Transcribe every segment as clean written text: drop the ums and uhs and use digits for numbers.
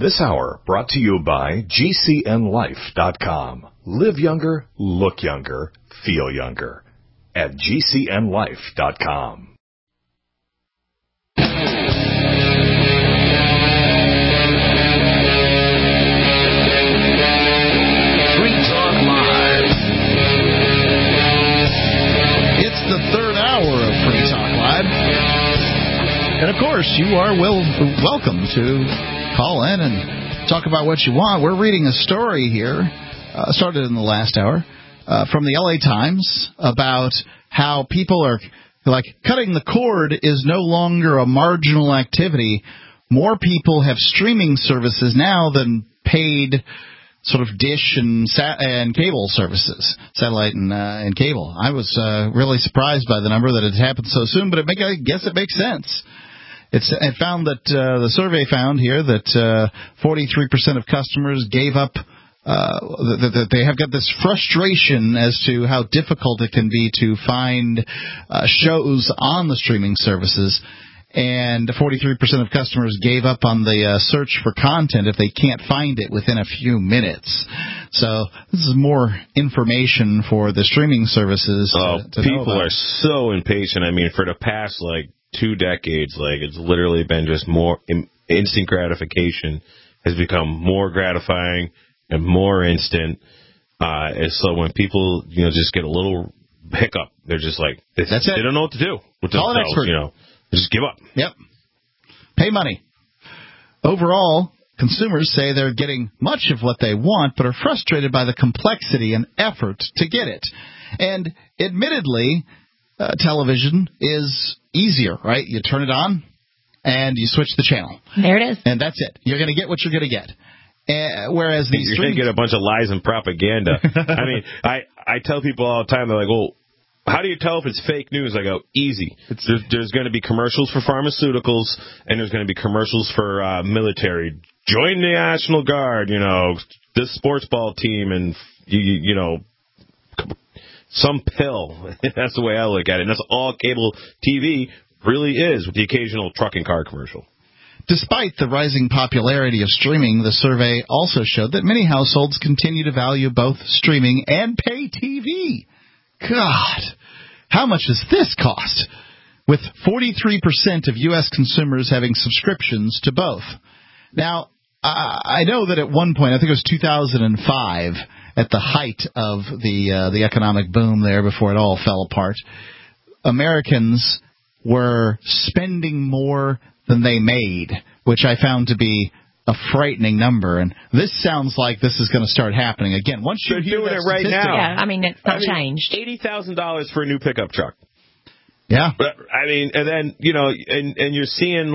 This hour brought to you by GCNLife.com. Live younger, look younger, feel younger at GCNLife.com. Free Talk Live. It's the third hour of Free Talk Live. And, of course, you are welcome to call in and talk about what you want. We're reading a story here, started in the last hour, from the LA Times about how people are, like, cutting the cord is no longer a marginal activity. More people have streaming services now than paid sort of dish and cable services, satellite and cable. I was really surprised by the number that it happened so soon, but I guess it makes sense. It found that the survey found here that 43% of customers gave up, that they have got this frustration as to how difficult it can be to find shows on the streaming services. And 43% of customers gave up on the search for content if they can't find it within a few minutes. So this is more information for the streaming services. People are so impatient. I mean, for the past, 2 decades, it's literally been just more instant gratification has become more gratifying and more instant. And so when people, just get a little hiccup, they're just like, they don't know what to do with Call themselves, an expert. Just give up. Yep. Pay money. Overall, consumers say they're getting much of what they want, but are frustrated by the complexity and effort to get it. And admittedly, television is easier, right? You turn it on, and you switch the channel. There it is. And that's it. You're going to get what you're going to get. Whereas these you're going to get a bunch of lies and propaganda. I mean, I tell people all the time, they're like, well, how do you tell if it's fake news? I go, easy. There's going to be commercials for pharmaceuticals, and there's going to be commercials for military. Join the National Guard, this sports ball team, and, some pill. That's the way I look at it. And that's all cable TV really is, with the occasional truck and car commercial. Despite the rising popularity of streaming, the survey also showed that many households continue to value both streaming and pay TV. God, how much does this cost? With 43% of U.S. consumers having subscriptions to both. Now, I know that at one point, I think it was 2005, at the height of the economic boom there before it all fell apart, Americans were spending more than they made, which I found to be a frightening number. And this sounds like this is going to start happening again. Once you hear doing it right now. Yeah, I mean, it's not changed. $80,000 for a new pickup truck. Yeah. But, I mean, and then, and you're seeing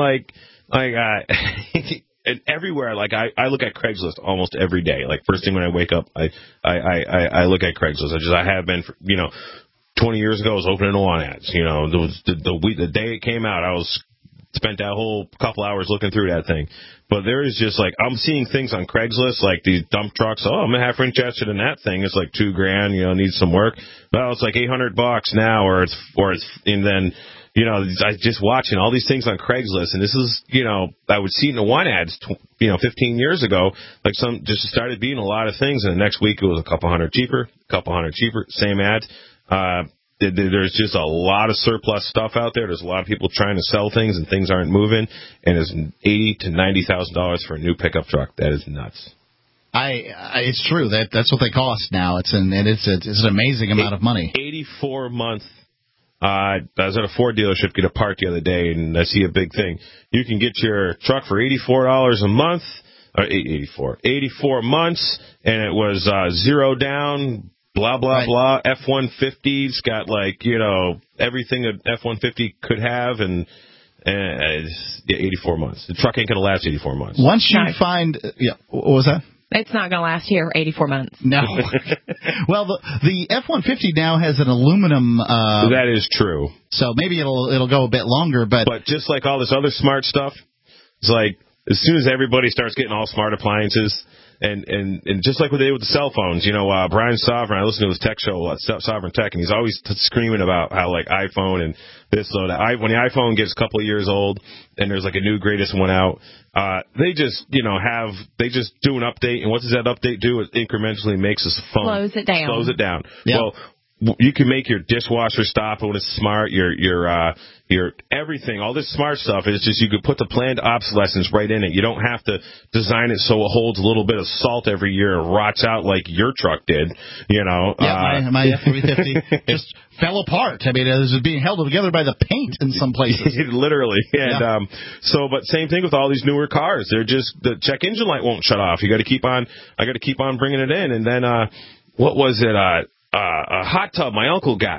and everywhere, I look at Craigslist almost every day. First thing when I wake up, I look at Craigslist. I have been, 20 years ago, I was opening want ads. The day it came out, I spent that whole couple hours looking through that thing. But there is just I'm seeing things on Craigslist, like these dump trucks. Oh, I'm half interested in that thing. It's $2,000, needs some work. Well, it's $800 now, and then. I just watching all these things on Craigslist, and this is, I would see in the want ads, 15 years ago, just started being a lot of things, and the next week it was a couple hundred cheaper, same ads. There's just a lot of surplus stuff out there. There's a lot of people trying to sell things, and things aren't moving, and it's $80,000 to $90,000 for a new pickup truck. That is nuts. It's true. That's what they cost now. It's an amazing amount of money. 84 month. I was at a Ford dealership, get a part the other day, and I see a big thing. You can get your truck for $84 a month, or 84 months, and it was 0 down, blah, blah, blah. F-150's got, everything an F-150 could have, and 84 months. The truck ain't going to last 84 months. Once you find... Yeah, what was that? It's not going to last here 84 months. No. Well, the F-150 now has an aluminum... that is true. So maybe it'll go a bit longer, but... But just like all this other smart stuff, it's as soon as everybody starts getting all smart appliances, and just like what they did with the cell phones, Brian Sovereign, I listen to his tech show, Sovereign Tech, and he's always screaming about how, iPhone and this, so that when the iPhone gets a couple of years old, and there's, a new greatest one out, They just, they just do an update, and what does that update do? It incrementally makes the phone Slows it down. Yeah. Well, you can make your dishwasher stop when it's smart. Your everything, all this smart stuff is just you could put the planned obsolescence right in it. You don't have to design it so it holds a little bit of salt every year and rots out like your truck did. Yeah, my F-350 just fell apart. I mean, it was being held together by the paint in some places. Literally. And but same thing with all these newer cars. They're just the check engine light won't shut off. I got to keep on bringing it in. And then what was it? A hot tub my uncle got.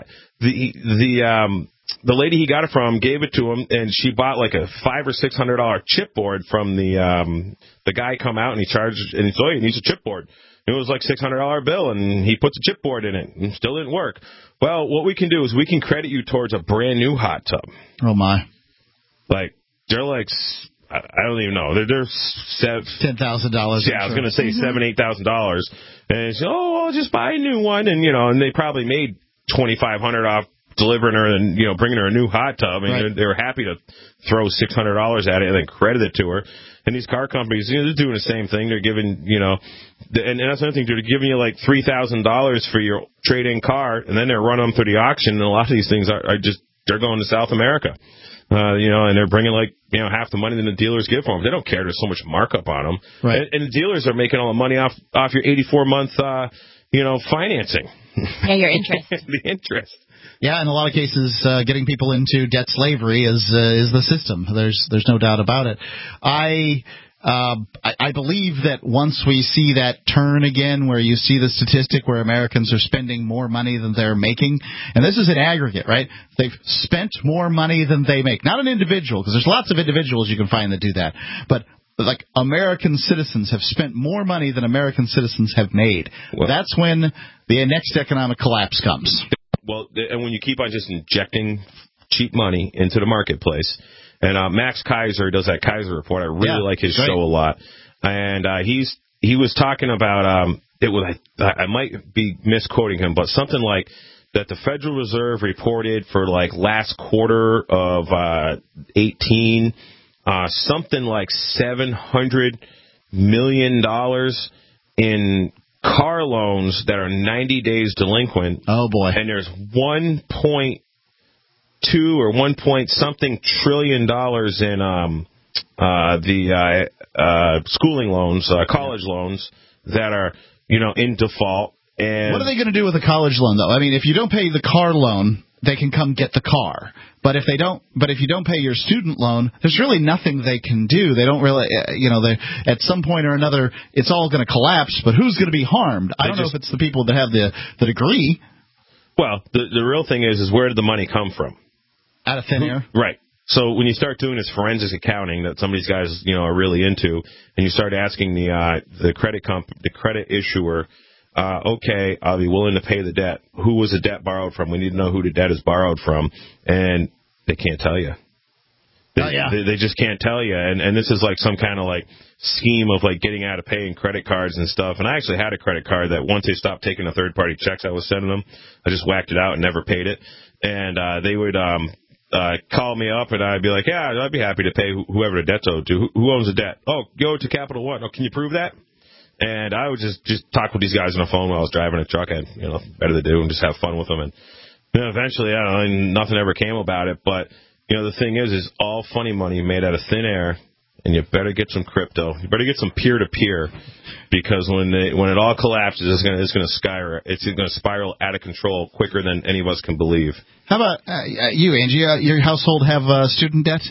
The lady he got it from gave it to him, and she bought like a $500 or $600 chipboard from the guy. Come out and he charged, and he said, "Oh, he needs a chipboard." It was like $600 bill, and he put the chipboard in it, and still didn't work. Well, what we can do is we can credit you towards a brand new hot tub. Oh my! Like they're like, I don't even know. They're $10,000. Yeah, I was gonna say $7,000-$8,000, and he said, "Oh, I'll just buy a new one," and they probably made $2,500 off delivering her and bringing her a new hot tub, and right. they were happy to throw $600 at it and then credit it to her. And these car companies, they're doing the same thing. They're giving, and that's another thing. They're giving you like $3,000 for your trade-in car, and then they're running them through the auction. And a lot of these things they're going to South America, and they're bringing like half the money that the dealers give for them. They don't care. There's so much markup on them, right? And the dealers are making all the money off your 84-month, financing. Yeah, your interest. The interest. Yeah, in a lot of cases, getting people into debt slavery is the system. There's no doubt about it. I believe that once we see that turn again, where you see the statistic where Americans are spending more money than they're making, and this is an aggregate, right? They've spent more money than they make. Not an individual, because there's lots of individuals you can find that do that, but like American citizens have spent more money than American citizens have made. Well, that's when the next economic collapse comes. Well, and when you keep on just injecting cheap money into the marketplace, and Max Kaiser does that Kaiser Report. I really like his show a lot, and he was talking about I might be misquoting him, but something like that the Federal Reserve reported for like last quarter of 18. Something like $700 million in car loans that are 90 days delinquent. Oh, boy. And there's 1.2 or 1 point something trillion dollars in the schooling loans, college loans that are, in default. And what are they going to do with a college loan, though? I mean, if you don't pay the car loan, they can come get the car. But if you don't pay your student loan, there's really nothing they can do. They don't really, at some point or another, it's all going to collapse. But who's going to be harmed? I don't know if it's the people that have the degree. Well, the real thing is where did the money come from? Out of thin air. Right. So when you start doing this forensic accounting that some of these guys, are really into, and you start asking the credit issuer, okay, I'll be willing to pay the debt. Who was the debt borrowed from? We need to know who the debt is borrowed from. And they can't tell you. They just can't tell you. And this is like some kind of like scheme of like getting out of paying credit cards and stuff. And I actually had a credit card that once they stopped taking the third-party checks I was sending them, I just whacked it out and never paid it. And they would call me up, and I'd be like, yeah, I'd be happy to pay whoever the debt's owed to. Who owns the debt? Oh, go to Capital One. Oh, can you prove that? And I would just talk with these guys on the phone while I was driving a truck. I had, better to do and just have fun with them. And eventually, nothing ever came about it. But, the thing is all funny money made out of thin air, and you better get some crypto. You better get some peer-to-peer, because when it all collapses, it's going to spiral out of control quicker than any of us can believe. How about you, Angie? Your household have student debt?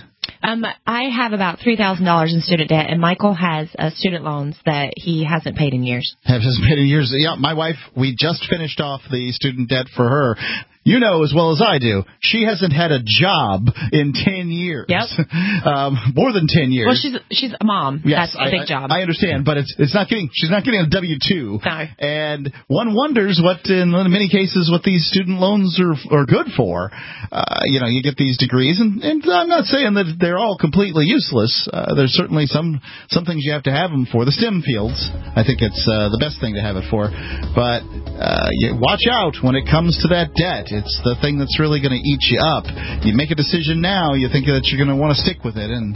I have about $3,000 in student debt, and Michael has student loans that he hasn't paid in years. Hasn't paid in years. Yeah, my wife, we just finished off the student debt for her. You know as well as I do, she hasn't had a job in 10 years. Yep. More than 10 years. Well, she's a mom. Yes, that's a big job. I understand, but she's not getting a W-2. No. And one wonders in many cases, what these student loans are good for. You get these degrees, and I'm not saying that they're all completely useless. There's certainly some things you have to have them for. The STEM fields, I think it's the best thing to have it for. But watch out when it comes to that debt. It's the thing that's really going to eat you up. You make a decision now, you think that you're going to want to stick with it, and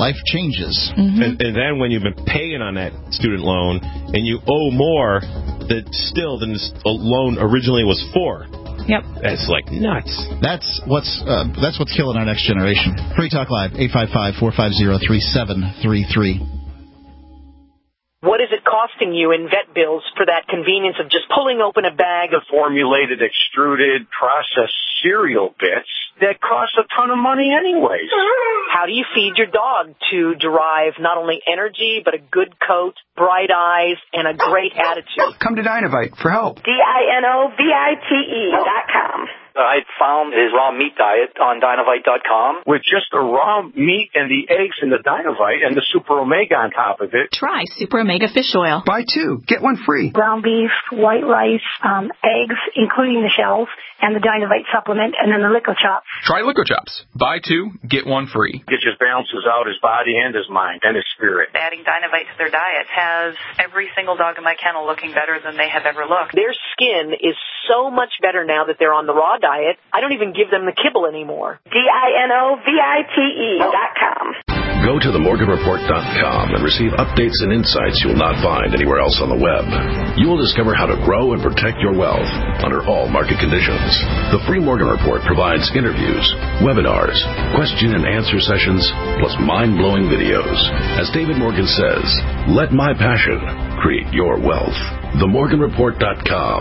Life changes. And then when you've been paying on that student loan and you owe more than the loan originally was for. Yep. That's like nuts. That's what's killing our next generation. Free Talk Live, 855-450-3733. What is it costing you in vet bills for that convenience of just pulling open a bag of formulated, extruded, processed cereal bits that cost a ton of money anyways? How do you feed your dog to derive not only energy, but a good coat, bright eyes, and a great attitude? Come to Dinovite for help. DINOVITE.com. I found his raw meat diet on Dinovite.com. With just the raw meat and the eggs and the Dinovite and the Super Omega on top of it. Try Super Omega Fish Oil. Buy 2, get 1 free. Ground beef, white rice, eggs, including the shells, and the Dinovite supplement, and then the Lico Chops. Try Lico Chops. Buy 2, get 1 free. It just balances out his body and his mind and his spirit. Adding Dinovite to their diet has every single dog in my kennel looking better than they have ever looked. Their skin is so much better now that they're on the raw diet. I don't even give them the kibble anymore. DINOVITE.com. Go to themorganreport.com and receive updates and insights you will not find anywhere else on the web. You will discover how to grow and protect your wealth under all market conditions. The Free Morgan Report provides interviews, webinars, question and answer sessions, plus mind-blowing videos. As David Morgan says, let my passion create your wealth. Themorganreport.com.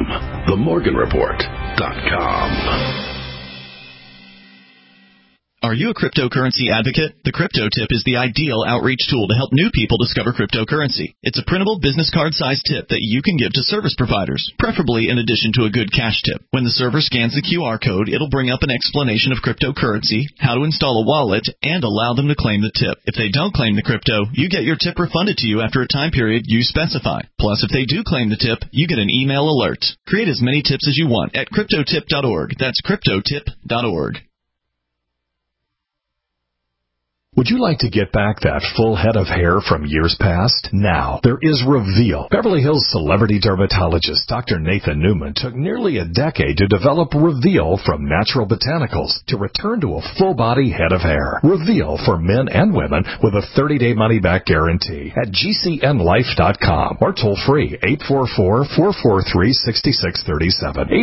Themorganreport.com. Are you a cryptocurrency advocate? The Crypto Tip is the ideal outreach tool to help new people discover cryptocurrency. It's a printable business card-sized tip that you can give to service providers, preferably in addition to a good cash tip. When the server scans the QR code, it'll bring up an explanation of cryptocurrency, how to install a wallet, and allow them to claim the tip. If they don't claim the crypto, you get your tip refunded to you after a time period you specify. Plus, if they do claim the tip, you get an email alert. Create as many tips as you want at cryptotip.org. That's cryptotip.org. Would you like to get back that full head of hair from years past? Now, there is Reveal. Beverly Hills celebrity dermatologist Dr. Nathan Newman took nearly a decade to develop Reveal from natural botanicals to return to a full-body head of hair. Reveal for men and women with a 30-day money-back guarantee at GCNlife.com or toll-free 844-443-6637.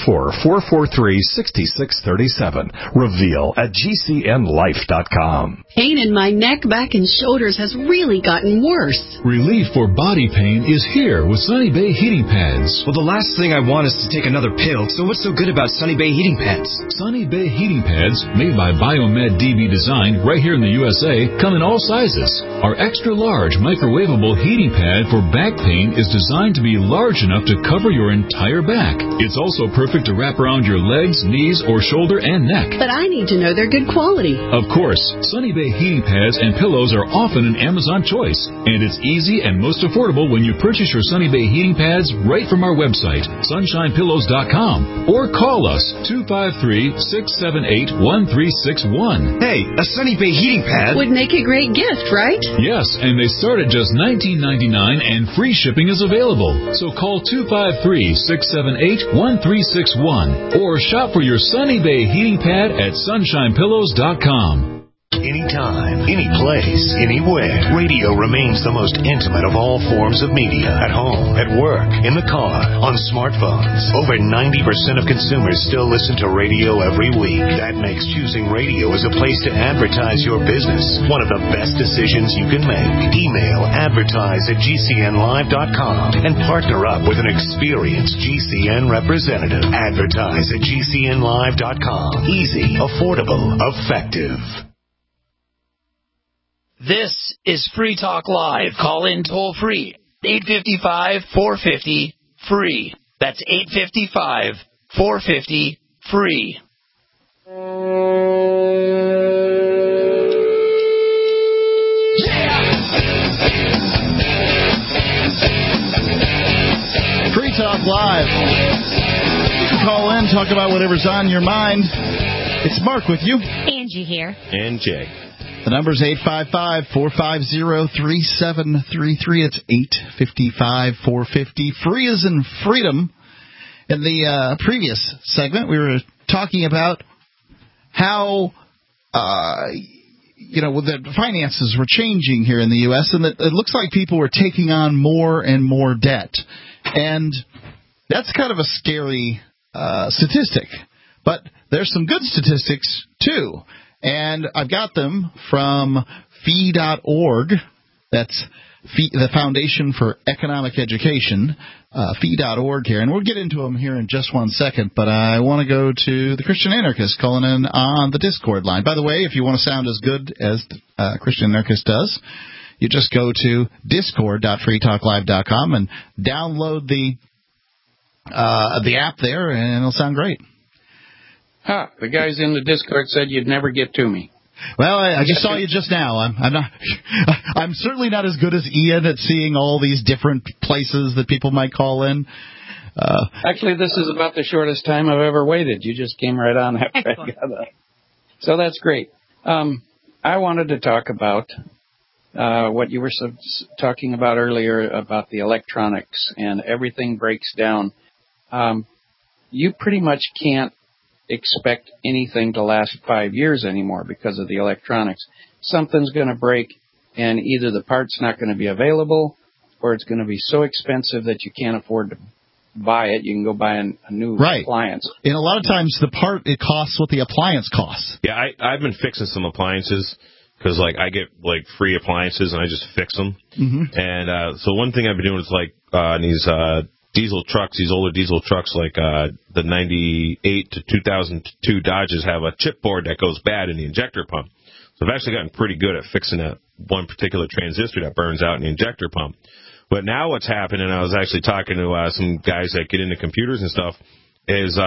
844-443-6637. Reveal at GCNlife.com. Pain in my neck, back, and shoulders has really gotten worse. Relief for body pain is here with Sunny Bay heating pads. Well, the last thing I want is to take another pill, so what's so good about Sunny Bay heating pads? Sunny Bay heating pads, made by Biomed DB Design right here in the USA, come in all sizes. Our extra-large microwavable heating pad for back pain is designed to be large enough to cover your entire back. It's also perfect to wrap around your legs, knees, or shoulder and neck. But I need to know they're good quality. Of course, Sunny Bay heating pads and pillows are often an Amazon choice, and it's easy and most affordable when you purchase your Sunny Bay heating pads right from our website, sunshinepillows.com, or call us 253-678-1361. Hey, a Sunny Bay heating pad would make a great gift, right? Yes, and they start at just $19.99 and free shipping is available. So call 253-678-1361 or shop for your Sunny Bay heating pad at sunshinepillows.com. Anytime, any place, anywhere. Radio remains the most intimate of all forms of media. At home, at work, in the car, on smartphones. Over 90% of consumers still listen to radio every week. That makes choosing radio as a place to advertise your business one of the best decisions you can make. Email advertise@gcnlive.com and partner up with an experienced GCN representative. Advertise at gcnlive.com. Easy, affordable, effective. This is Free Talk Live. Call in toll free. 855-450-FREE. That's 855-450-FREE. Free Talk Live. You can call in, talk about whatever's on your mind. It's Mark with you. Angie here. And Jay. The number's 855-450-3733. It's 855-450. Free as in freedom. In the previous segment, we were talking about how the finances were changing here in the U.S., and it looks like people were taking on more and more debt. And that's kind of a scary statistic. But there's some good statistics, too. And I've got them from fee.org. That's the Foundation for Economic Education, fee.org here. And we'll get into them here in just one second, but I want to go to the Christian Anarchist calling in on the Discord line. By the way, if you want to sound as good as Christian Anarchist does, you just go to discord.freetalklive.com and download the app there, and it'll sound great. The guys in the Discord said you'd never get to me. Well, I just saw you just now. I'm not. I'm certainly not as good as Ian at seeing all these different places that people might call in. Actually, this is about the shortest time I've ever waited. You just came right on after I got up. So that's great. I wanted to talk about what you were talking about earlier about the electronics and everything breaks down. You pretty much can't expect anything to last 5 years anymore because of the electronics. Something's going to break, and either the part's not going to be available, or it's going to be so expensive that you can't afford to buy it. You can go buy a new appliance. And a lot of times the part, it costs what the appliance costs. Yeah, I've been fixing some appliances because I get free appliances and I just fix them. Mm-hmm. And so one thing I've been doing is these diesel trucks, these older diesel trucks like the 98 to 2002 Dodges have a chipboard that goes bad in the injector pump. So I've actually gotten pretty good at fixing that one particular transistor that burns out in the injector pump. But now what's happened, and I was actually talking to some guys that get into computers and stuff, is,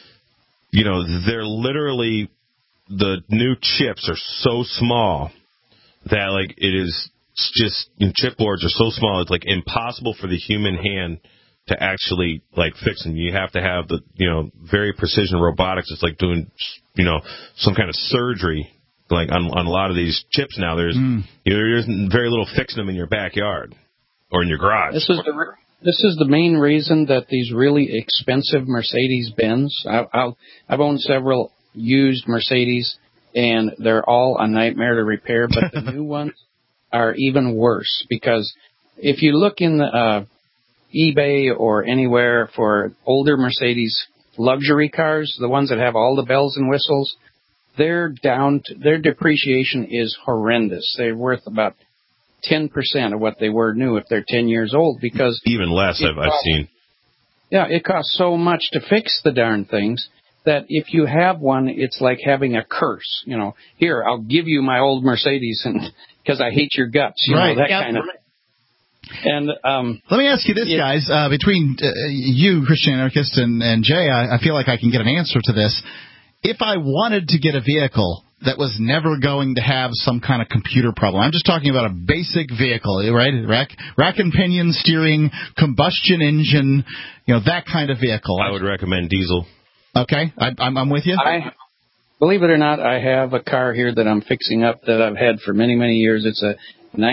they're literally, the new chips are so small that, it is just, chipboards are so small, it's, impossible for the human hand to actually fix them. You have to have the very precision robotics. It's like doing some kind of surgery on a lot of these chips now. There's very little fixing them in your backyard or in your garage. This is the main reason that these really expensive Mercedes-Benz. I've owned several used Mercedes, and they're all a nightmare to repair. But the new ones are even worse because if you look in the eBay or anywhere for older Mercedes luxury cars, the ones that have all the bells and whistles, their depreciation is horrendous. They're worth about 10% of what they were new if they're 10 years old because even less I've seen. Yeah, it costs so much to fix the darn things that if you have one, it's like having a curse. Here, I'll give you my old Mercedes and because I hate your guts, kind of. And let me ask you this, guys. Between you, Christian Anarchist, and Jay, I feel like I can get an answer to this. If I wanted to get a vehicle that was never going to have some kind of computer problem, I'm just talking about a basic vehicle, right? Rack and pinion steering, combustion engine, that kind of vehicle. I would recommend diesel. Okay, I'm with you. Believe it or not, I have a car here that I'm fixing up that I've had for many, many years. It's a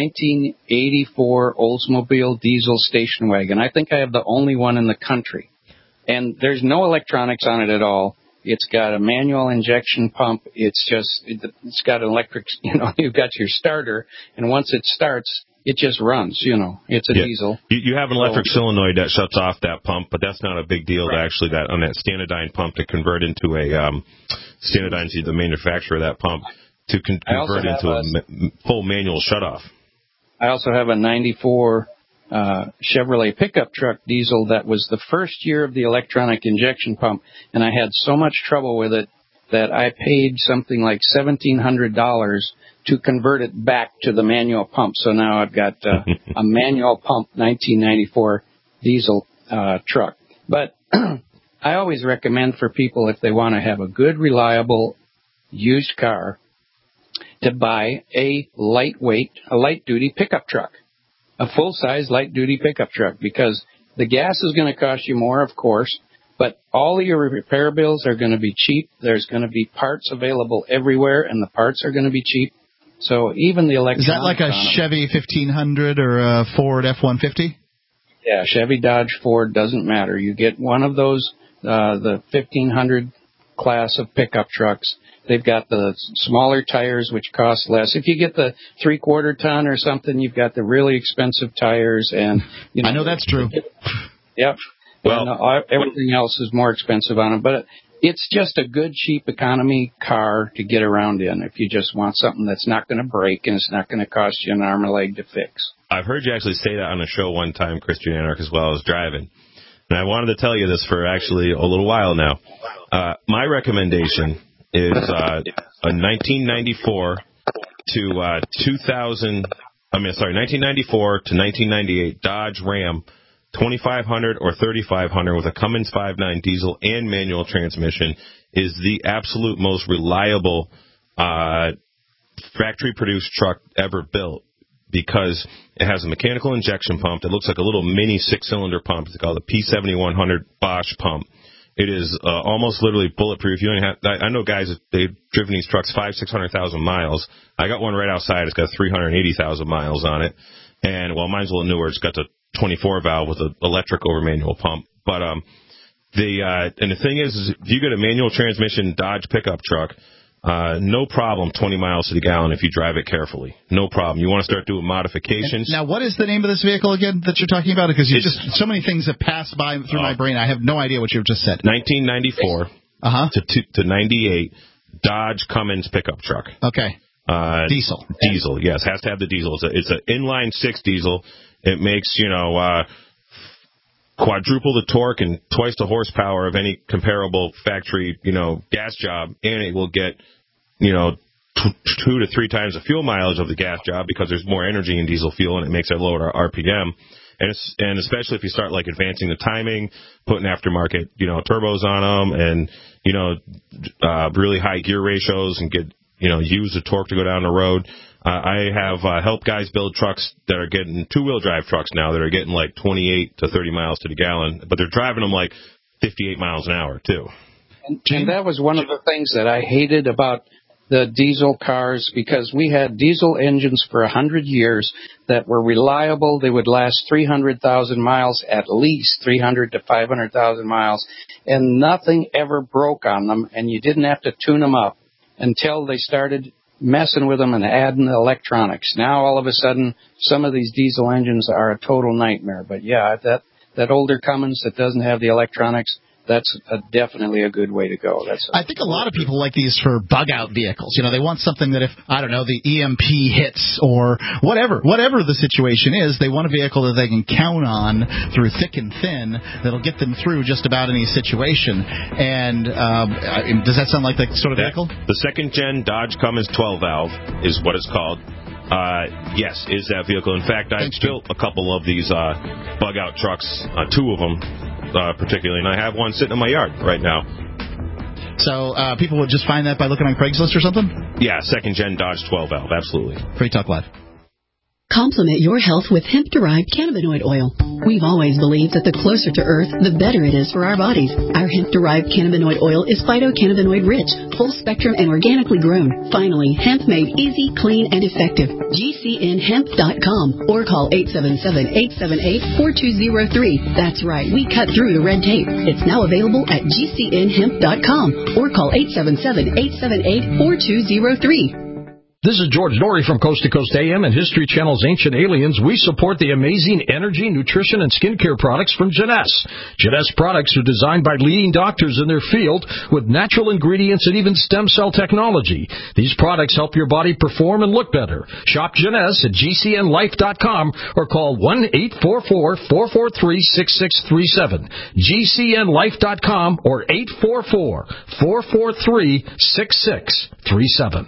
1984 Oldsmobile diesel station wagon. I think I have the only one in the country. And there's no electronics on it at all. It's got a manual injection pump. It's got an electric, you've got your starter. And once it starts, it just runs, It's a diesel. You have an electric solenoid that shuts off that pump, but that's not a big deal actually on that Stanadyne pump to convert into a, Stanadyne's the manufacturer of that pump. To convert into a full manual shutoff. I also have a 94 Chevrolet pickup truck diesel that was the first year of the electronic injection pump, and I had so much trouble with it that I paid something like $1,700 to convert it back to the manual pump. So now I've got a manual pump 1994 diesel truck. But I always recommend for people, if they want to have a good, reliable, used car, to buy a light-duty pickup truck, a full-size light-duty pickup truck, because the gas is going to cost you more, of course, but all of your repair bills are going to be cheap. There's going to be parts available everywhere, and the parts are going to be cheap. So even the electronics... Is that like a Chevy 1500 or a Ford F-150? Yeah, Chevy, Dodge, Ford, doesn't matter. You get one of those, the 1500 class of pickup trucks. They've got the smaller tires, which cost less. If you get the 3/4 ton or something, you've got the really expensive tires. And I know that's true. Yep. Well, and, everything else is more expensive on it. But it's just a good, cheap economy car to get around in if you just want something that's not going to break and it's not going to cost you an arm and a leg to fix. I've heard you actually say that on a show one time, Christian Anarch, as well as driving. And I wanted to tell you this for actually a little while now. My recommendation is a 1994 to 1994 to 1998 Dodge Ram 2500 or 3500 with a Cummins 5.9 diesel and manual transmission is the absolute most reliable factory-produced truck ever built, because it has a mechanical injection pump that looks like a little mini 6-cylinder pump. It's called a P7100 Bosch pump. It is almost literally bulletproof. You only have, I know guys, they've driven these trucks 500,000-600,000 miles. I got one right outside. It's got 380,000 miles on it. And, well, mine's a little newer. It's got the 24 valve with an electric over manual pump. But and the thing is if you get a manual transmission Dodge pickup truck, no problem 20 miles to the gallon if you drive it carefully. No problem. You want to start doing modifications. Now, what is the name of this vehicle again that you're talking about? Because so many things have passed by through my brain. I have no idea what you've just said. 1994 to 98 Dodge Cummins pickup truck. Okay. Diesel. Diesel, yes. Has to have the diesel. It's an inline 6 diesel. It makes, quadruple the torque and twice the horsepower of any comparable factory, gas job, and it will get, 2 to 3 times the fuel mileage of the gas job because there's more energy in diesel fuel and it makes it lower RPM. And especially if you start like advancing the timing, putting aftermarket, turbos on them and, really high gear ratios and get, use the torque to go down the road. I have helped guys build trucks that are getting 2-wheel drive trucks now that are getting like 28 to 30 miles to the gallon, but they're driving them like 58 miles an hour too. And that was one of the things that I hated about the diesel cars, because we had diesel engines for 100 years that were reliable. They would last 300,000 miles, at least 300 to 500,000 miles, and nothing ever broke on them, and you didn't have to tune them up until they started messing with them and adding the electronics. Now, all of a sudden, some of these diesel engines are a total nightmare. But, yeah, that older Cummins that doesn't have the electronics, that's definitely a good way to go. I think a lot of people like these for bug-out vehicles. They want something that if, the EMP hits or whatever the situation is, they want a vehicle that they can count on through thick and thin that'll get them through just about any situation. And does that sound like the sort of vehicle? The second-gen Dodge Cummins 12-valve is what it's called. Yes, is that vehicle. In fact, I built a couple of these bug-out trucks, 2 of them, particularly, and I have one sitting in my yard right now. So people would just find that by looking on Craigslist or something? Yeah, second-gen Dodge 12-valve, absolutely. Free Talk Live. Complement your health with hemp-derived cannabinoid oil. We've always believed that the closer to Earth, the better it is for our bodies. Our hemp-derived cannabinoid oil is phytocannabinoid rich, full spectrum, and organically grown. Finally, hemp made easy, clean, and effective. GCNhemp.com or call 877-878-4203. That's right, we cut through the red tape. It's now available at GCNhemp.com or call 877-878-4203. This is George Norrie from Coast to Coast AM and History Channel's Ancient Aliens. We support the amazing energy, nutrition, and skincare products from Jeunesse. Jeunesse products are designed by leading doctors in their field with natural ingredients and even stem cell technology. These products help your body perform and look better. Shop Jeunesse at GCNlife.com or call 1-844-443-6637. GCNlife.com or 844-443-6637.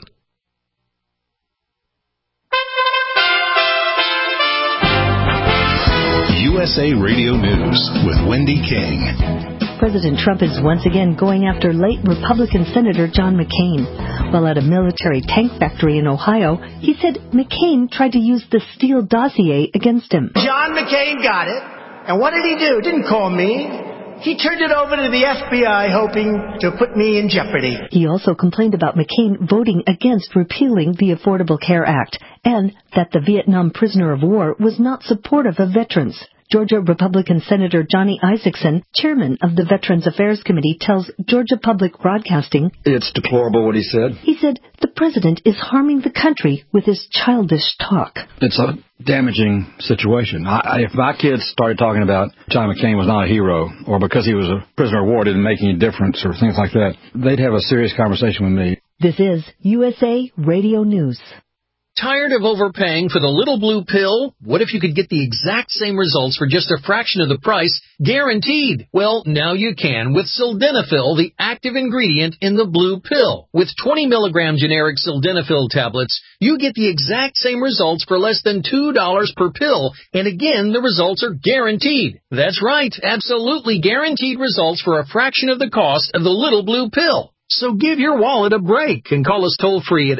USA Radio News with Wendy King. President Trump is once again going after late Republican Senator John McCain. While at a military tank factory in Ohio, he said McCain tried to use the Steele dossier against him. John McCain got it, and what did he do? Didn't call me. He turned it over to the FBI, hoping to put me in jeopardy. He also complained about McCain voting against repealing the Affordable Care Act and that the Vietnam prisoner of war was not supportive of veterans. Georgia Republican Senator Johnny Isakson, chairman of the Veterans Affairs Committee, tells Georgia Public Broadcasting, "It's deplorable what he said. He said, the president is harming the country with his childish talk. It's a damaging situation. If my kids started talking about John McCain was not a hero, or because he was a prisoner of war didn't make any difference, or things like that, they'd have a serious conversation with me." This is USA Radio News. Tired of overpaying for the little blue pill? What if you could get the exact same results for just a fraction of the price, guaranteed? Well, now you can with Sildenafil, the active ingredient in the blue pill. With 20 milligram generic Sildenafil tablets, you get the exact same results for less than $2 per pill. And again, the results are guaranteed. That's right, absolutely guaranteed results for a fraction of the cost of the little blue pill. So give your wallet a break and call us toll-free at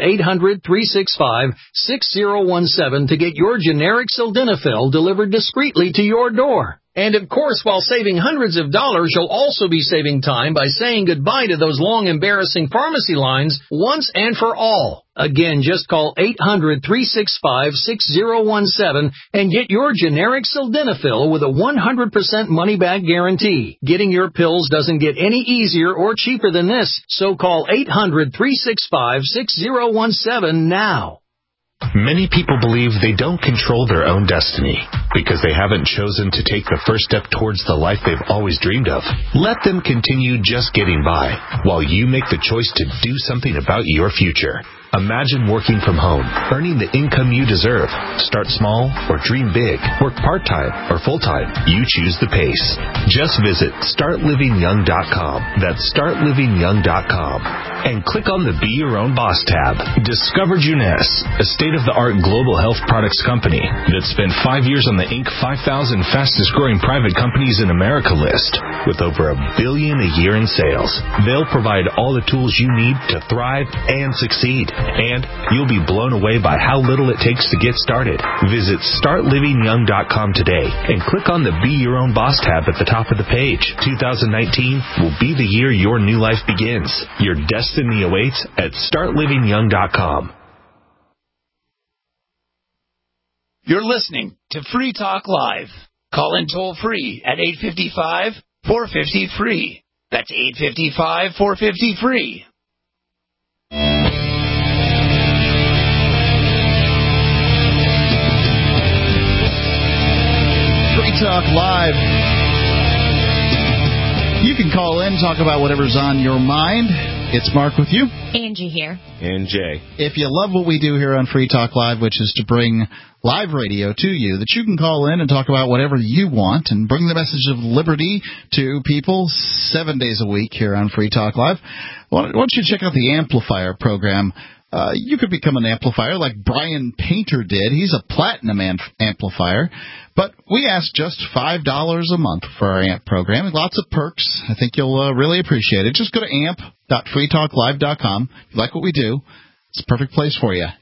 800-365-6017 to get your generic Sildenafil delivered discreetly to your door. And of course, while saving hundreds of dollars, you'll also be saving time by saying goodbye to those long, embarrassing pharmacy lines once and for all. Again, just call 800-365-6017 and get your generic Sildenafil with a 100% money-back guarantee. Getting your pills doesn't get any easier or cheaper than this, so call 800-365-6017 now. Many people believe they don't control their own destiny because they haven't chosen to take the first step towards the life they've always dreamed of. Let them continue just getting by while you make the choice to do something about your future. Imagine working from home, earning the income you deserve. Start small or dream big. Work part-time or full-time. You choose the pace. Just visit StartLivingYoung.com. That's StartLivingYoung.com. And click on the Be Your Own Boss tab. Discover Juness, a state-of-the-art global health products company that spent 5 years on the Inc. 5,000 fastest-growing private companies in America list with over $1 billion a year in sales. They'll provide all the tools you need to thrive and succeed. And you'll be blown away by how little it takes to get started. Visit StartLivingYoung.com today and click on the Be Your Own Boss tab at the top of the page. 2019 will be the year your new life begins. Your destiny awaits at StartLivingYoung.com. You're listening to Free Talk Live. Call in toll-free at 855-450-FREE. That's 855-450-FREE. Free Talk Live. You can call in, talk about whatever's on your mind. It's Mark with you. Angie here. And Jay. If you love what we do here on Free Talk Live, which is to bring live radio to you, that you can call in and talk about whatever you want and bring the message of liberty to people 7 days a week here on Free Talk Live. Why don't you check out the Amplifier program? You could become an amplifier like Brian Painter did. He's a platinum amplifier. But we ask just $5 a month for our AMP program. Lots of perks. I think you'll really appreciate it. Just go to amp.freetalklive.com. If you like what we do, it's a perfect place for you.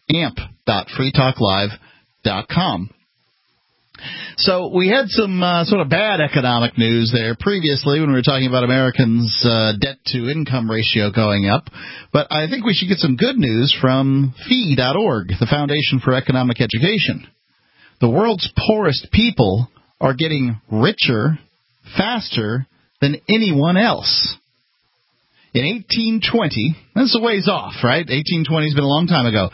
amp.freetalklive.com. So we had some sort of bad economic news there previously when we were talking about Americans' debt-to-income ratio going up. But I think we should get some good news from FEE.org, the Foundation for Economic Education. The world's poorest people are getting richer faster than anyone else. In 1820, that's a ways off, right? 1820 has been a long time ago.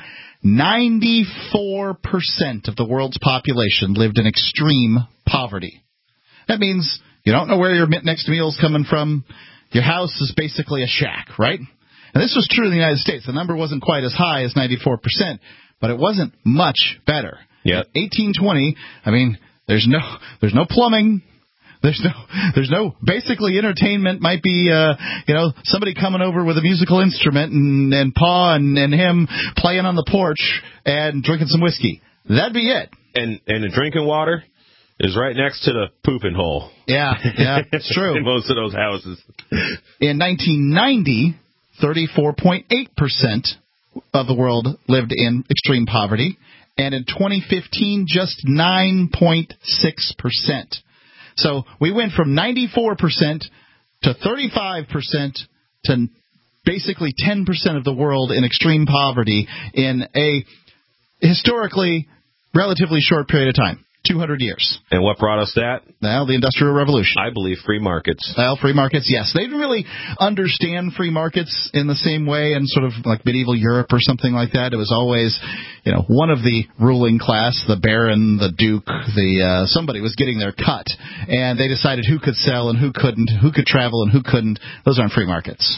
94% of the world's population lived in extreme poverty. That means you don't know where your next meal's coming from. Your house is basically a shack, right? And this was true in the United States. The number wasn't quite as high as 94%, but it wasn't much better. Yeah. 1820, I mean, there's no plumbing. There's no basically entertainment might be somebody coming over with a musical instrument and Pa and him playing on the porch and drinking some whiskey. That'd be it. And the drinking water is right next to the pooping hole. Yeah, it's true. In most of those houses. In 1990, 34.8% of the world lived in extreme poverty, and in 2015, just 9.6%. So we went from 94% to 35% to basically 10% of the world in extreme poverty in historically relatively short period of time. 200 years. And what brought us that? Well, the Industrial Revolution. I believe free markets. Well, free markets, yes. They didn't really understand free markets in the same way in sort of like medieval Europe or something like that. It was always, one of the ruling class, the baron, the duke, somebody was getting their cut. And they decided who could sell and who couldn't, who could travel and who couldn't. Those aren't free markets.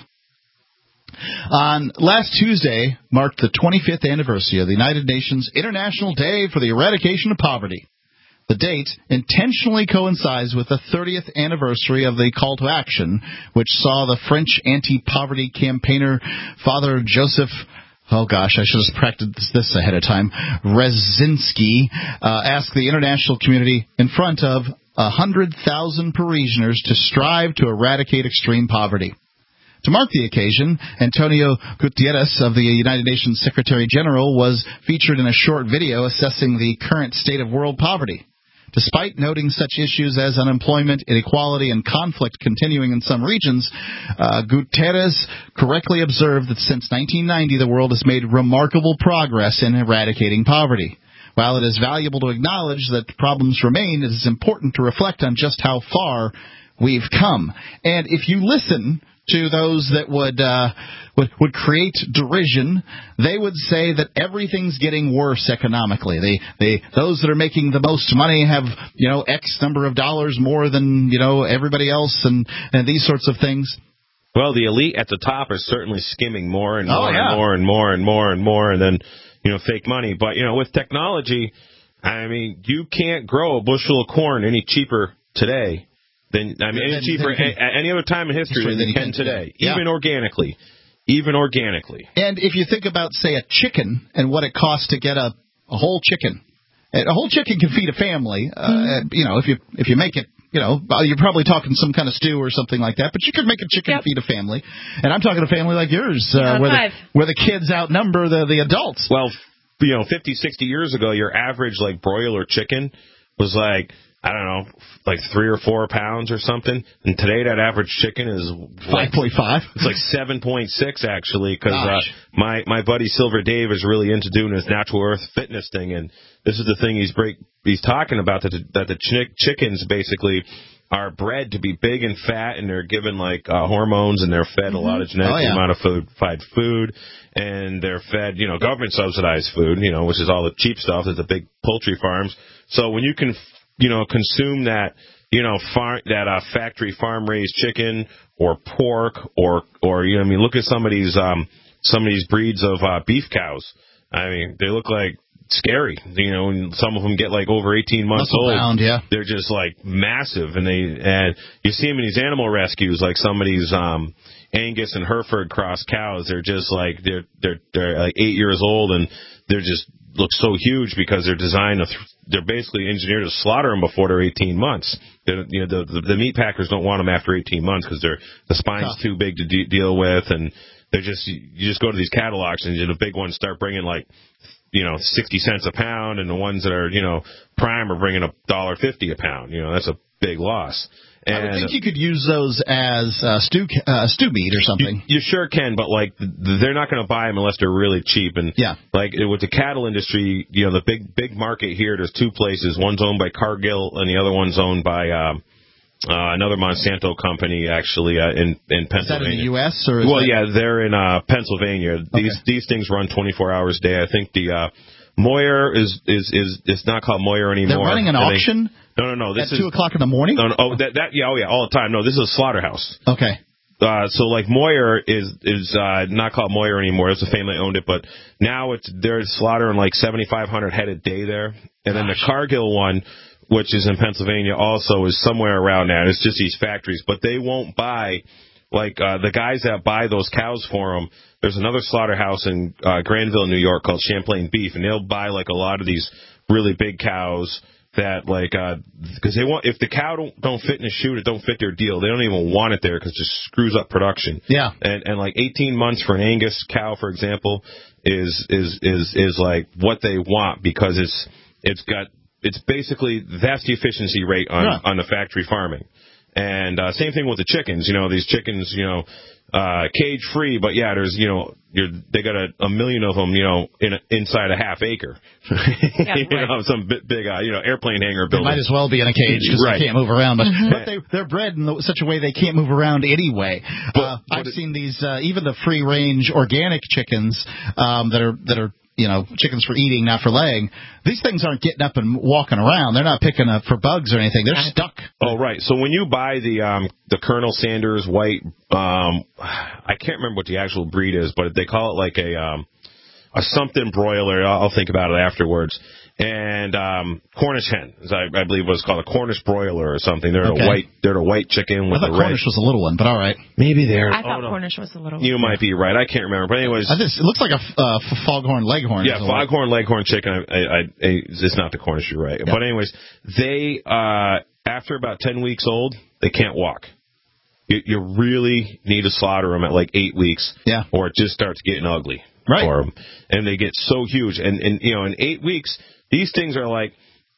On last Tuesday marked the 25th anniversary of the United Nations International Day for the Eradication of Poverty. The date intentionally coincides with the 30th anniversary of the call to action, which saw the French anti-poverty campaigner Father Joseph, I should have practiced this ahead of time, Rezinski, ask the international community in front of 100,000 Parisians to strive to eradicate extreme poverty. To mark the occasion, Antonio Guterres of the United Nations Secretary General was featured in a short video assessing the current state of world poverty. Despite noting such issues as unemployment, inequality, and conflict continuing in some regions, Guterres correctly observed that since 1990 the world has made remarkable progress in eradicating poverty. While it is valuable to acknowledge that problems remain, it is important to reflect on just how far we've come. And if you listen to those that would create derision, they would say that everything's getting worse economically. Those that are making the most money have, X number of dollars more than, everybody else and these sorts of things. Well, the elite at the top are certainly skimming more and more and more and more and more and more, and then, fake money. But, with technology, you can't grow a bushel of corn any cheaper today any cheaper any other time in history than you can today, even organically. And if you think about, say, a chicken and what it costs to get a whole chicken, a whole chicken can feed a family. If you make it, you're probably talking some kind of stew or something like that, but you could make a chicken feed a family. And I'm talking a family like yours, where the kids outnumber the adults. Well, 50, 60 years ago, your average broiler chicken was I don't know, 3 or 4 pounds or something. And today that average chicken is 5.5. It's 7.6 actually, because my buddy Silver Dave is really into doing his natural earth fitness thing, and this is the thing he's talking about, that the chickens basically are bred to be big and fat, and they're given hormones, and they're fed a lot of genetically modified food, and they're fed government subsidized food, which is all the cheap stuff. There's the big poultry farms. So when you can consume that, factory farm raised chicken or pork or look at some of these breeds of beef cows. They look like scary, and some of them get over 18 months old. Bound, yeah. They're just massive, and you see them in these animal rescues, some of these Angus and Hereford cross cows. They're just they're 8 years old, and they're just look so huge because they're designed they're basically engineered to slaughter them before they're 18 months. The meat packers don't want them after 18 months because the spine's too big to deal with, and you just go to these cattle auctions, and the big ones start bringing 60 cents a pound, and the ones that are prime are bringing $1.50 a pound. That's a big loss. And I would think you could use those as stew meat or something. You sure can, but they're not going to buy them unless they're really cheap. And with the cattle industry, the big market here, there's 2 places. One's owned by Cargill, and the other one's owned by another Monsanto company, actually, in Pennsylvania. Is that in the U.S. or? They're in Pennsylvania. These things run 24 hours a day. I think the Moyer is it's not called Moyer anymore. They're running an auction. No. This at 2 o'clock in the morning. No. All the time. No, this is a slaughterhouse. Okay. So Moyer is not called Moyer anymore. It's the family that owned it, but now they're slaughtering 7,500 head a day there. And then the Cargill one, which is in Pennsylvania, also is somewhere around that. It's just these factories, but they won't buy the guys that buy those cows for them. There's another slaughterhouse in Granville, New York, called Champlain Beef, and they'll buy a lot of these really big cows. That because they want, if the cow don't fit in a chute, it don't fit their deal. They don't even want it there because it just screws up production. Yeah. And 18 months for an Angus cow, for example, is what they want, because it's basically that's the efficiency rate on the factory farming. And same thing with the chickens. These chickens, cage free, but yeah, there's, they got a million of them, inside a half acre. Some big, airplane hangar building. They might as well be in a cage because they can't move around. But they're bred in such a way they can't move around anyway. I've seen these, even the free range organic chickens that are chickens for eating, not for laying. These things aren't getting up and walking around. They're not picking up for bugs or anything. They're stuck. Oh, right. So when you buy the Colonel Sanders white, I can't remember what the actual breed is, but they call it like a something broiler. I'll think about it afterwards. And Cornish hen, I believe was called a Cornish broiler or something. They're a white chicken with I thought Cornish was a little one, but all right. Maybe they're. I thought Cornish was a little one. You might be right. I can't remember. But anyways, it looks like a foghorn leghorn. Yeah, foghorn leghorn chicken. It's not the Cornish. You're right. Yeah. But anyways, they after about 10 weeks old, they can't walk. You really need to slaughter them at like 8 weeks. Yeah. Or it just starts getting ugly. Right. For them. And they get so huge. And in 8 weeks, these things are like,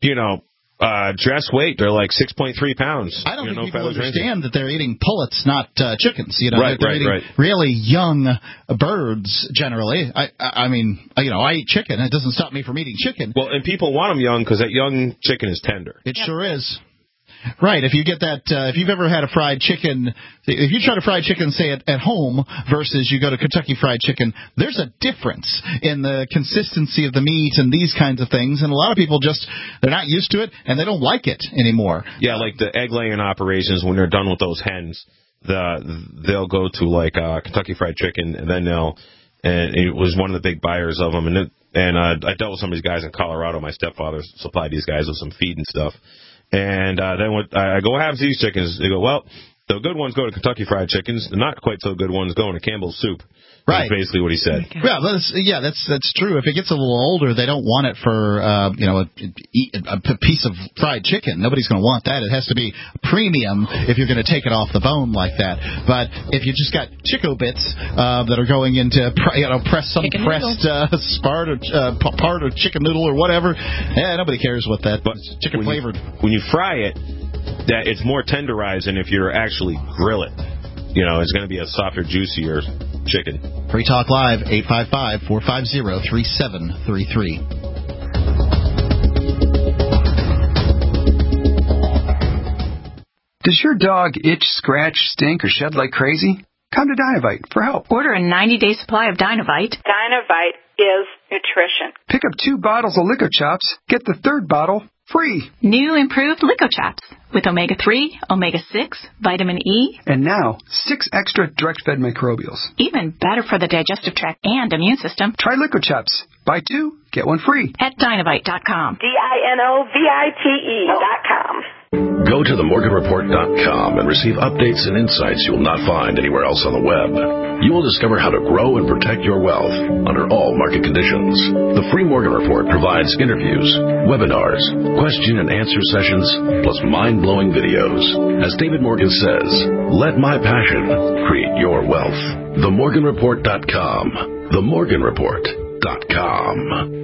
dress weight. They're like 6.3 pounds. I don't think people understand that they're eating pullets, not chickens. They're eating really young birds generally. I mean, I eat chicken. It doesn't stop me from eating chicken. Well, and people want them young because that young chicken is tender. It sure is. Right. If you get that, if you've ever had a fried chicken, if you try to fried chicken, say at home versus you go to Kentucky Fried Chicken, there's a difference in the consistency of the meat and these kinds of things. And a lot of people they're not used to it and they don't like it anymore. Yeah, like the egg laying operations, when they're done with those hens, they'll go to like Kentucky Fried Chicken, and then and it was one of the big buyers of them. And I dealt with some of these guys in Colorado. My stepfather supplied these guys with some feed and stuff. And then I go, what happens to these chickens? They go, well, the good ones go to Kentucky Fried Chickens. The not quite so good ones go into Campbell's Soup. Right. That's basically what he said. Yeah, that's true. If it gets a little older, they don't want it for a piece of fried chicken. Nobody's going to want that. It has to be a premium if you're going to take it off the bone like that. But if you just got Chico bits that are going into pressed part or chicken noodle or whatever, nobody cares what that. But chicken flavored. When you fry it, that it's more tenderized than if you actually grill it. It's going to be a softer, juicier chicken. Free Talk Live, 855-450-3733. Does your dog itch, scratch, stink, or shed like crazy? Come to Dinovite for help. Order a 90-day supply of Dinovite. Dinovite is nutrition. Pick up 2 bottles of Lico Chops. Get the 3rd bottle free. New improved Lico Chops with omega-3, omega-6, vitamin E. And now, 6 extra direct-fed microbials. Even better for the digestive tract and immune system. Try Lico Chops. Buy 2, get 1 free. At Dinovite.com. DINOVITE.com. Go to themorganreport.com and receive updates and insights you will not find anywhere else on the web. You will discover how to grow and protect your wealth under all market conditions. The Free Morgan Report provides interviews, webinars, question and answer sessions, plus mind-blowing videos. As David Morgan says, let my passion create your wealth. Themorganreport.com. Themorganreport.com.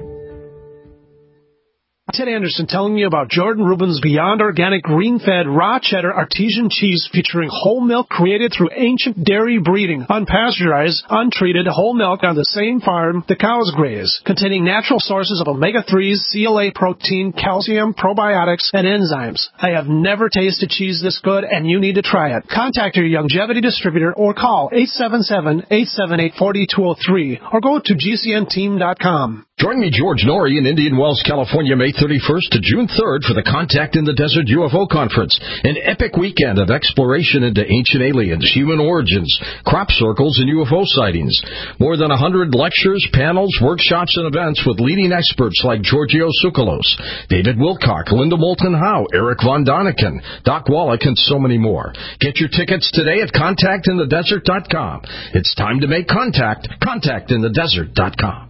Ted Anderson telling you about Jordan Rubin's Beyond Organic Green-Fed Raw Cheddar Artesian Cheese featuring whole milk created through ancient dairy breeding, unpasteurized, untreated whole milk on the same farm the cows graze, containing natural sources of omega-3s, CLA protein, calcium, probiotics, and enzymes. I have never tasted cheese this good, and you need to try it. Contact your Longevity distributor or call 877-878-4203 or go to gcnteam.com. Join me, George Norrie, in Indian Wells, California, May 31st to June 3rd for the Contact in the Desert UFO Conference, an epic weekend of exploration into ancient aliens, human origins, crop circles, and UFO sightings. More than 100 lectures, panels, workshops, and events with leading experts like Giorgio Tsoukalos, David Wilcock, Linda Moulton Howe, Eric Von Daniken, Doc Wallach, and so many more. Get your tickets today at contactinthedesert.com. It's time to make contact. Contactinthedesert.com.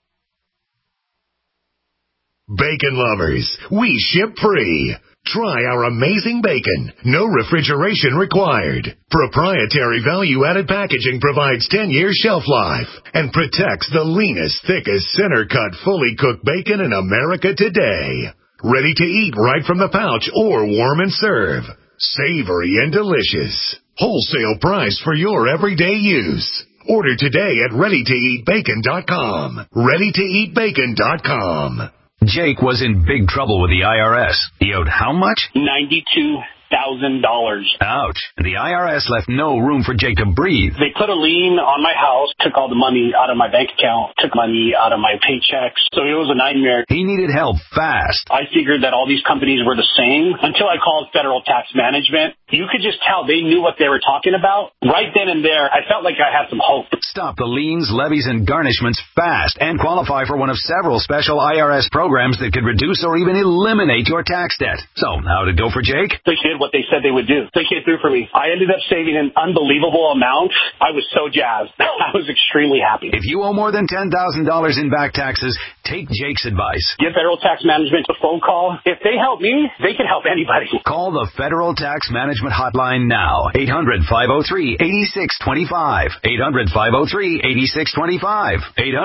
Bacon lovers, we ship free. Try our amazing bacon. No refrigeration required. Proprietary value-added packaging provides 10-year shelf life and protects the leanest, thickest, center-cut, fully cooked bacon in America today. Ready to eat right from the pouch or warm and serve. Savory and delicious. Wholesale price for your everyday use. Order today at ReadyToEatBacon.com. ReadyToEatBacon.com. Jake was in big trouble with the IRS. He owed how much? $92,000. Ouch. The IRS left no room for Jake to breathe. They put a lien on my house, took all the money out of my bank account, took money out of my paychecks. So it was a nightmare. He needed help fast. I figured that all these companies were the same until I called Federal Tax Management. You could just tell they knew what they were talking about. Right then and there, I felt like I had some hope. Stop the liens, levies, and garnishments fast and qualify for one of several special IRS programs that could reduce or even eliminate your tax debt. So, how'd it go for Jake? They did what they said they would do. They came through for me. I ended up saving an unbelievable amount. I was so jazzed. I was extremely happy. If you owe more than $10,000 in back taxes, take Jake's advice. Give Federal Tax Management a phone call. If they help me, they can help anybody. Call the Federal Tax Management Hotline now. 800-503-8625. 800-503-8625.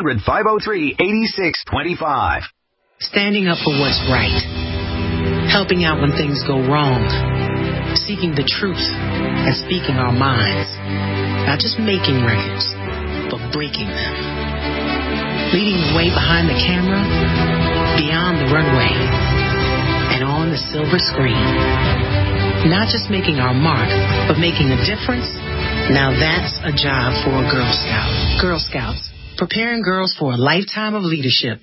800-503-8625. Standing up for what's right. Helping out when things go wrong. Seeking the truth and speaking our minds. Not just making records, but breaking them. Leading the way behind the camera, beyond the runway, and on the silver screen. Not just making our mark, but making a difference. Now that's a job for a Girl Scout. Girl Scouts, preparing girls for a lifetime of leadership.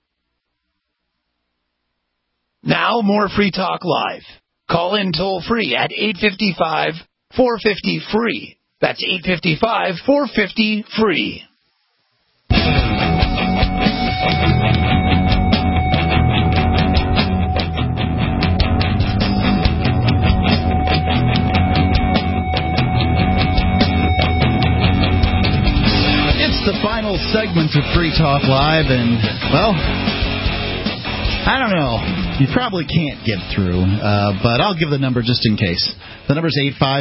Now more Free Talk Live. Call in toll free at 855-450-FREE. That's 855-450-FREE. It's the final segment of Free Talk Live, and, well, I don't know. You probably can't get through, but I'll give the number just in case. The number is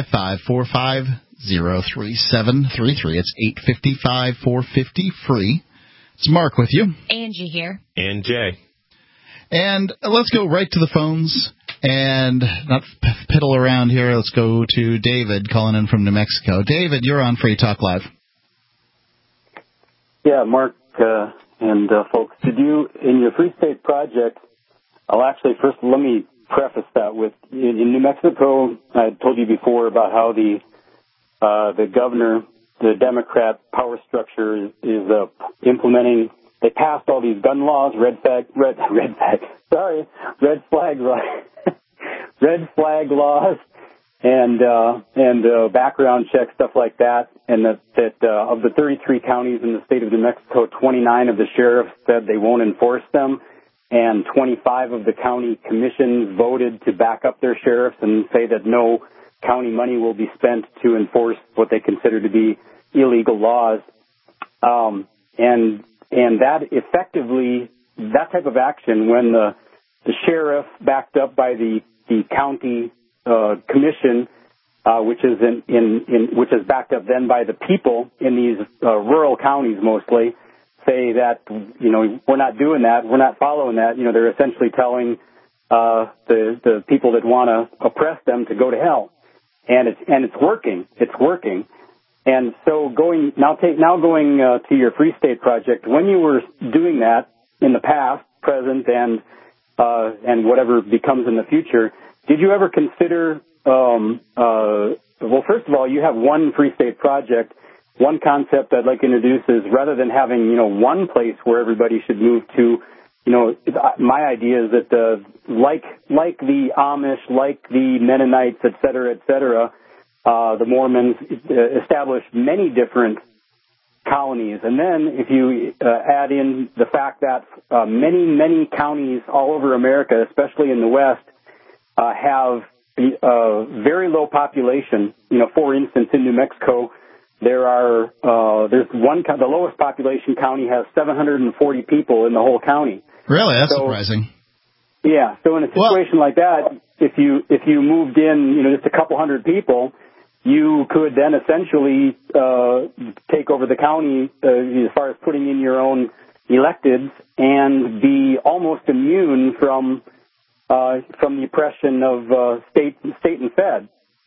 855-450-3733. It's 855-450-FREE. It's Mark with you. Angie here. And Jay. And let's go right to the phones and not piddle around here. Let's go to David calling in from New Mexico. David, you're on Free Talk Live. Yeah, Mark and folks, did you, in your Free State Project, I'll actually first let me preface that with in New Mexico. I told you before about how the governor, the Democrat power structure is implementing. They passed all these gun laws, red flag laws, and background check stuff like that. And that of the 33 counties in the state of New Mexico, 29 of the sheriffs said they won't enforce them. And 25 of the county commissions voted to back up their sheriffs and say that no county money will be spent to enforce what they consider to be illegal laws. And that effectively, that type of action, when the sheriff backed up by the county commission, which is which is backed up then by the people in these rural counties mostly, say that, we're not doing that, we're not following that. They're essentially telling the people that want to oppress them to go to hell. And it's working. It's working. And so going to your Free State Project, when you were doing that in the past, present, and whatever becomes in the future, did you ever consider, well, first of all, you have one Free State Project. One concept I'd like to introduce is rather than having, one place where everybody should move to, my idea is that like the Amish, like the Mennonites, et cetera, the Mormons established many different colonies. And then if you add in the fact that many counties all over America, especially in the West, have very low population. For instance, in New Mexico, there's the lowest population county has 740 people in the whole county. Really? That's surprising. Yeah. So in a situation like that, if you moved in, just a couple hundred people, you could then essentially take over the county as far as putting in your own electeds and be almost immune from the oppression of state and fed.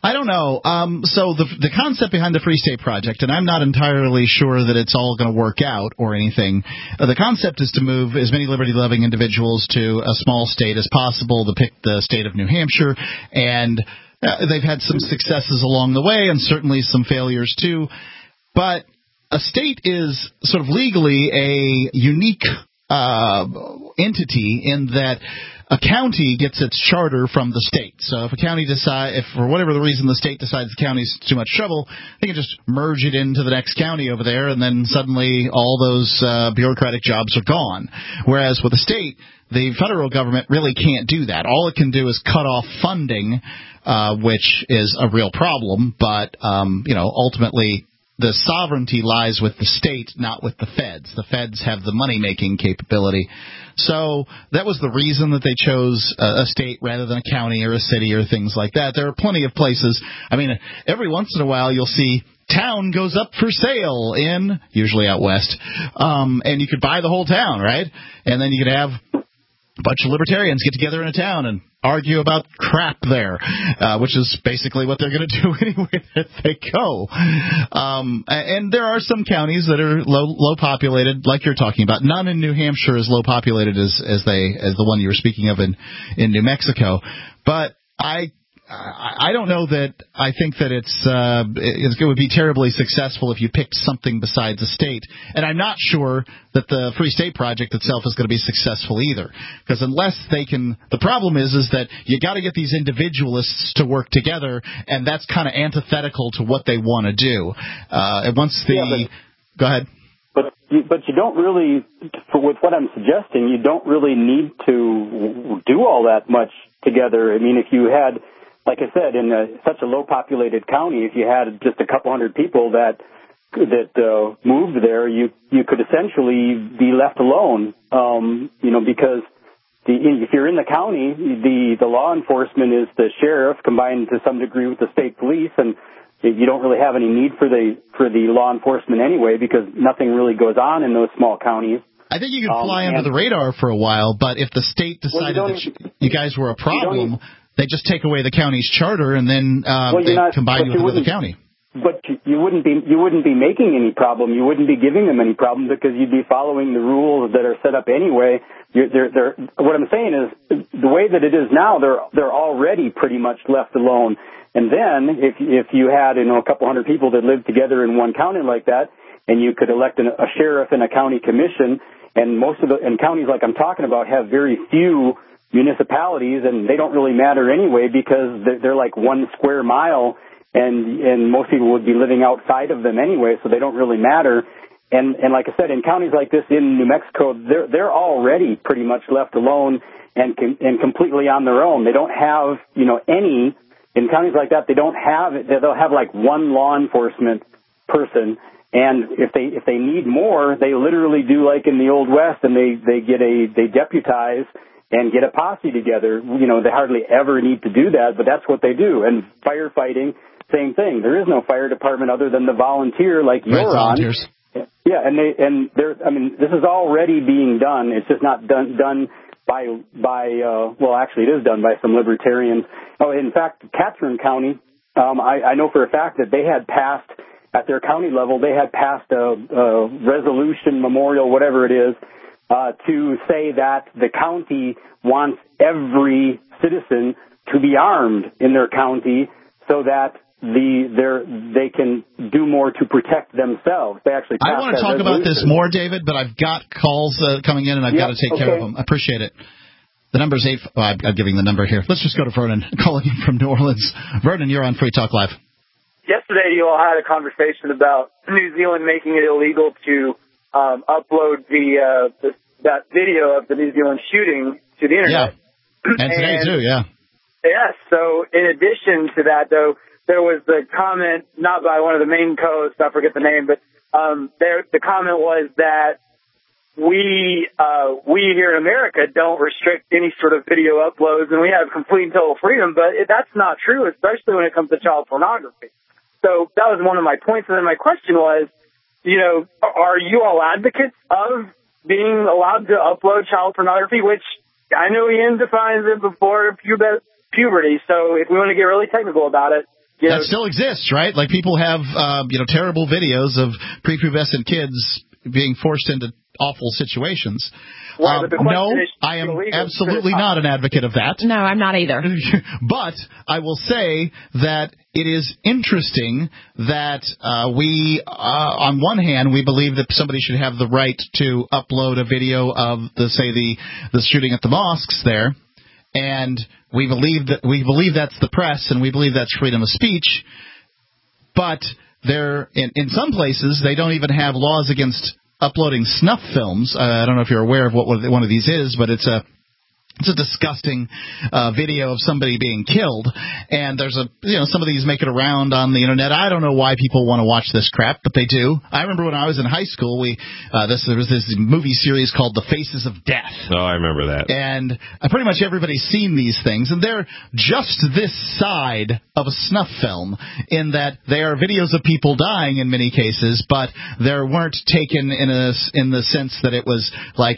I don't know. So the concept behind the Free State Project, and I'm not entirely sure that it's all going to work out or anything. The concept is to move as many liberty-loving individuals to a small state as possible, to pick the state of New Hampshire, and they've had some successes along the way and certainly some failures too. But a state is sort of legally a unique entity in that a county gets its charter from the state. So if a county if for whatever the reason the state decides the county's too much trouble, they can just merge it into the next county over there, and then suddenly all those bureaucratic jobs are gone. Whereas with a state, the federal government really can't do that. All it can do is cut off funding, which is a real problem, but ultimately the sovereignty lies with the state, not with the feds. The feds have the money-making capability. So that was the reason that they chose a state rather than a county or a city or things like that. There are plenty of places. I mean, every once in a while you'll see town goes up for sale usually out west, and you could buy the whole town, right? And then you could have a bunch of libertarians get together in a town and argue about crap there, which is basically what they're going to do anywhere that they go. And there are some counties that are low populated, like you're talking about. None in New Hampshire is low populated as the one you were speaking of in New Mexico. But I don't know that I think that it would be terribly successful if you picked something besides a state. And I'm not sure that the Free State Project itself is going to be successful either. Because unless the problem is that you got to get these individualists to work together, and that's kind of antithetical to what they want to do. Go ahead. But you don't really, with what I'm suggesting, you don't really need to do all that much together. I mean, if you had, like I said, in such a low-populated county, if you had just a couple hundred people that moved there, you could essentially be left alone, because if you're in the county, the law enforcement is the sheriff combined to some degree with the state police, and you don't really have any need for the law enforcement anyway because nothing really goes on in those small counties. I think you could fly under the radar for a while, but if the state decided that you guys were a problem, they just take away the county's charter and then they combine you with another county. But you wouldn't be making any problem. You wouldn't be giving them any problem because you'd be following the rules that are set up anyway. What I'm saying is the way that it is now, they're already pretty much left alone. And then if you had a couple hundred people that lived together in one county like that, and you could elect a sheriff and a county commission, and and counties like I'm talking about have very few municipalities, and they don't really matter anyway because they're like 1 square mile, and most people would be living outside of them anyway, so they don't really matter. And like I said, in counties like this in New Mexico, they're already pretty much left alone and completely on their own. They don't have any. In counties like that, they'll have like one law enforcement person. And if they need more, they literally do like in the Old West, and they deputize and get a posse together. They hardly ever need to do that, but that's what they do. And firefighting, same thing. There is no fire department other than the volunteer like you're on. Volunteers. Yeah, this is already being done. It's just not done by actually it is done by some libertarians. Oh, in fact, Catherine County, I know for a fact that they had passed at their county level, they had passed a resolution, memorial, whatever it is, to say that the county wants every citizen to be armed in their county so that they can do more to protect themselves. They actually passed I want to talk about this more, David, but I've got calls coming in, and I've got to take care of them. I appreciate it. The number's 8. I'm giving the number here. Let's just go to Vernon, calling in from New Orleans. Vernon, you're on Free Talk Live. Yesterday, you all had a conversation about New Zealand making it illegal to upload that video of the New Zealand shooting to the internet. Yeah, and today too, yeah. Yes, so in addition to that, though, there was the comment, not by one of the main co-hosts, I forget the name, but the comment was that we here in America don't restrict any sort of video uploads, and we have complete and total freedom, but that's not true, especially when it comes to child pornography. So that was one of my points, and then my question was, are you all advocates of being allowed to upload child pornography, which I know Ian defines it before puberty, so if we want to get really technical about it, That still exists, right? Like people have, terrible videos of prepubescent kids being forced into awful situations. Well, no, I am absolutely not an advocate of that. No, I'm not either. But I will say that it is interesting that we, on one hand, we believe that somebody should have the right to upload a video of, the shooting at the mosques there, and we believe that's the press, and we believe that's freedom of speech. But in some places, they don't even have laws against uploading snuff films. I don't know if you're aware of what one of these is, but it's a disgusting video of somebody being killed, and there's some of these make it around on the internet. I don't know why people want to watch this crap, but they do. I remember when I was in high school, there was this movie series called The Faces of Death. Oh, I remember that. And pretty much everybody's seen these things, and they're just this side of a snuff film in that they are videos of people dying in many cases, but they weren't taken in the sense that it was like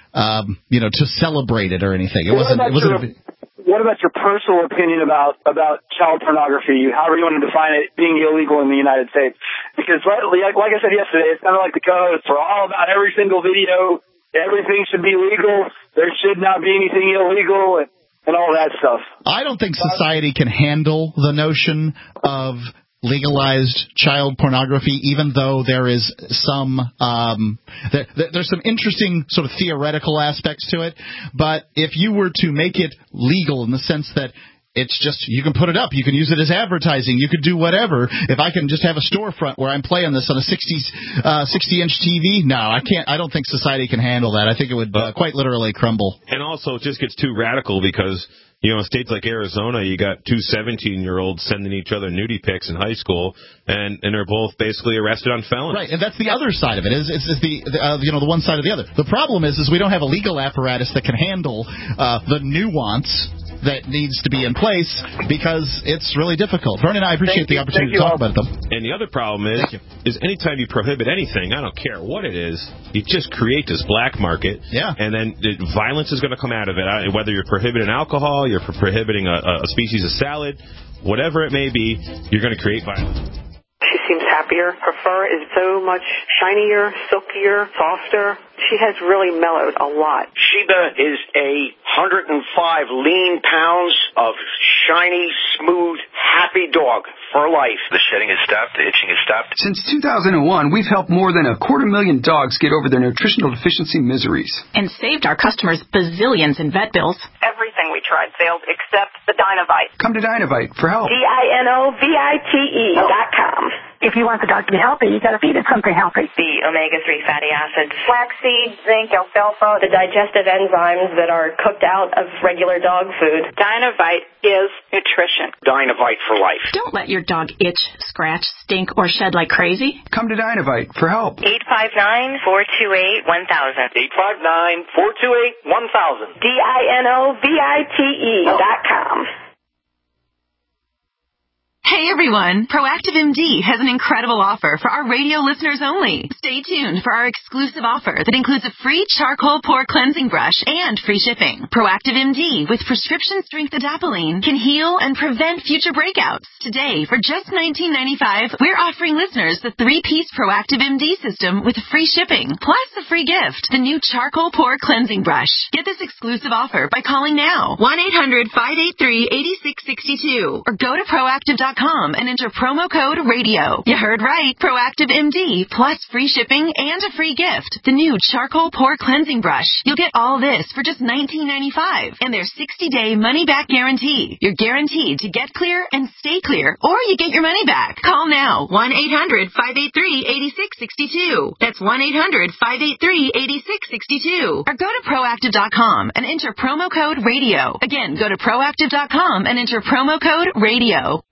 to celebrate it or anything. It wasn't. What about your personal opinion about child pornography, however you want to define it, being illegal in the United States? Because like I said yesterday, it's kind of like the co-hosts. We're all about every single video. Everything should be legal. There should not be anything illegal and all that stuff. I don't think society can handle the notion of legalized child pornography, even though there is some there's some interesting sort of theoretical aspects to it. But if you were to make it legal in the sense that it's just, you can put it up, you can use it as advertising, you could do whatever. If I can just have a storefront where I'm playing this on a 60-inch TV, no, I can't. I don't think society can handle that. I think it would quite literally crumble. And also, it just gets too radical because, in states like Arizona, you got two 17-year-olds sending each other nudie pics in high school, and they're both basically arrested on felonies. Right, and that's the other side of it. Is the one side or the other. The problem is we don't have a legal apparatus that can handle the nuance that needs to be in place because it's really difficult. Vernon, I appreciate the opportunity to talk about it, though. And the other problem is anytime you prohibit anything, I don't care what it is, you just create this black market. Yeah. And then violence is going to come out of it. Whether you're prohibiting alcohol, you're prohibiting a species of salad, whatever it may be, you're going to create violence. She seems happier. Her fur is so much shinier, silkier, softer. She has really mellowed a lot. Sheba is 105 lean pounds of shiny, smooth, happy dog for life. The shedding has stopped. The itching has stopped. Since 2001, we've helped more than 250,000 dogs get over their nutritional deficiency miseries. And saved our customers bazillions in vet bills. Everything we tried failed except the Dynovite. Come to Dynovite for help. DINOVITE.com. If you want the dog to be healthy, you got to feed it something healthy. The omega-3 fatty acids, Flaxseed, zinc, alfalfa, the digestive enzymes that are cooked out of regular dog food. Dynovite is nutrition. Dynovite for life. Don't let your dog itch, scratch, stink, or shed like crazy. Come to Dynovite for help. 859-428-1000. 859-428-1000. DINOVITE.com. Hey everyone, Proactive MD has an incredible offer for our radio listeners only. Stay tuned for our exclusive offer that includes a free charcoal pore cleansing brush and free shipping. Proactive MD with prescription strength adapalene can heal and prevent future breakouts. Today, for just $19.95, we're offering listeners the 3-piece Proactive MD system with free shipping, plus a free gift, the new charcoal pore cleansing brush. Get this exclusive offer by calling now, 1-800-583-8662, or go to proactive.com and enter promo code RADIO. You heard right. Proactive MD plus free shipping and a free gift. The new charcoal pore cleansing brush. You'll get all this for just $19.95 and their 60-day money-back guarantee. You're guaranteed to get clear and stay clear, or you get your money back. Call now. 1-800-583-8662. That's 1-800-583-8662. Or go to proactive.com and enter promo code RADIO. Again, go to proactive.com and enter promo code RADIO.